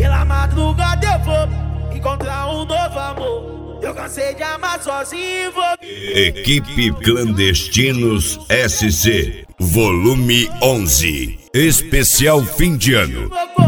pela madrugada eu vou encontrar um novo amor. Eu cansei de amar sozinho e vou. Equipe Clandestinos SC, volume 11, especial fim de ano.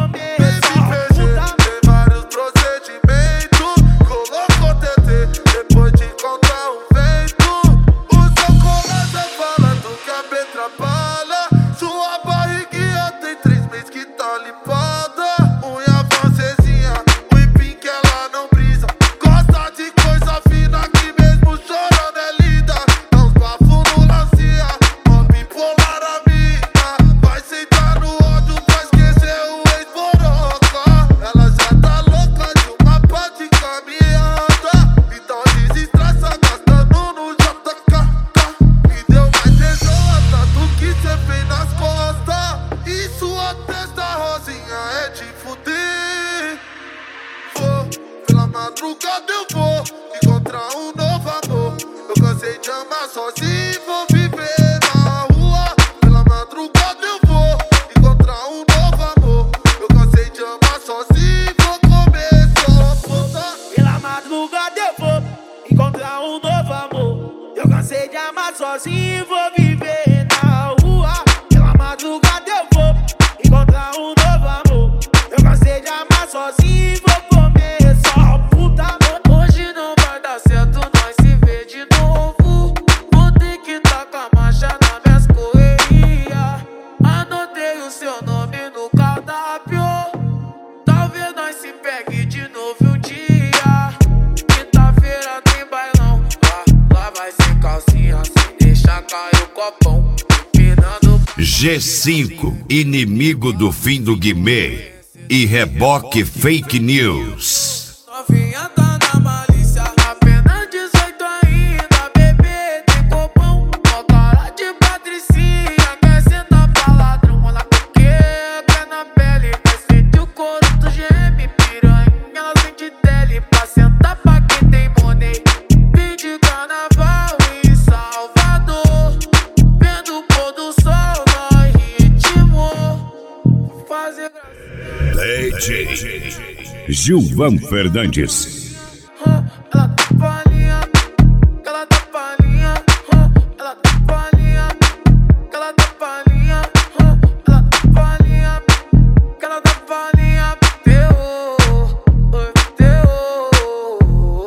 Madrugada eu vou encontrar um novo amor. Eu cansei de amar sozinho, vou viver na rua. Pela madrugada eu vou encontrar um novo amor. Eu cansei de amar sozinho, vou comer só puta. Pela madrugada eu vou encontrar um novo amor. Eu cansei de amar sozinho, vou viver na rua. Pela madrugada eu vou encontrar um novo amor. Eu cansei de amar sozinho, vou comer só puta. Hoje não vai dar certo, nós se vê de novo. Vou ter que tacar marcha na minhas correrias. Anotei o seu nome no cardápio. Talvez nós se pegue de novo um dia. Quinta-feira tem bailão. Lá vai sem calcinha, sem deixar cair o copão. G5, inimigo do fim do Guimê e Reboque Fake News. Novinha tá na malícia, apenas 18 ainda, bebê tem copão, ó cara de patricinha, quer sentar pra ladrão, olha porque quer na pele, vai sentir o couro do geme, piranha, ela sente dele, pra sentar pra quem tem money. Vim de carnaval em Salvador, vendo o pôr do sol no ritmo, fazer DJ Gilvan Fernandes. Ela tá palinha, ela tá palinha, ela tá palinha, ela tá palinha, ela tá palinha, ela tá palinha, terror, terror.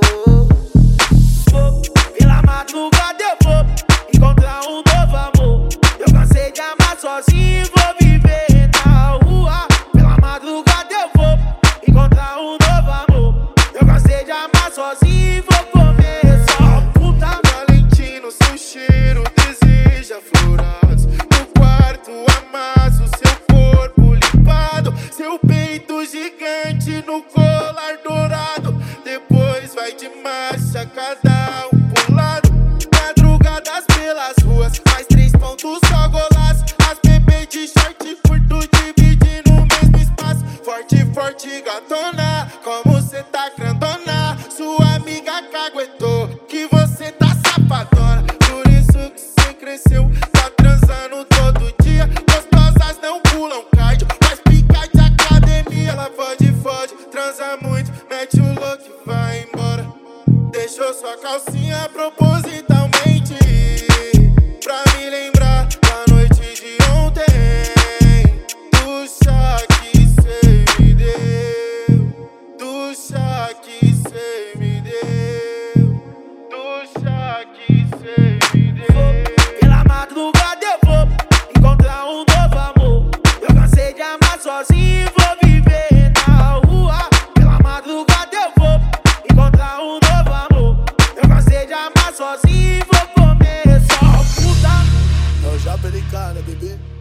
Pela madrugada eu vou encontrar um novo amor. Eu cansei de amar sozinho, vou viver na rua. Pela madrugada eu vou encontrar um novo amor. Eu cansei de amar sozinho, vou comer só puta. Valentino, seu cheiro deseja florados. No quarto amasso, seu corpo limpado, seu peito gigante no colar dourado. Depois vai de marcha, cada um pro lado. Madrugadas pelas ruas, mais 3 pontos só golaço. As bebês de short curto dividindo o mesmo espaço. Forte, forte, gatona, como cê tá grandona. Sua amiga caguetou que você tá safadona. Por isso que cê cresceu, tá transando todo dia. Gostosas não pulam cardio, faz pica de academia. Ela fode, fode, transa muito, mete o louco e vai embora. Deixou sua calcinha propositalmente pra me lembrar da noite de ontem. Do chá que cê me deu, do chá que cê me deu, do chá que cê me deu. Pela madrugada eu vou encontrar um novo amor. Eu cansei de amar sozinho, vou viver na rua. Pela madrugada eu vou encontrar um novo amor. Eu cansei de amar sozinho, vou comer só puta. É o Japelicana, bebê.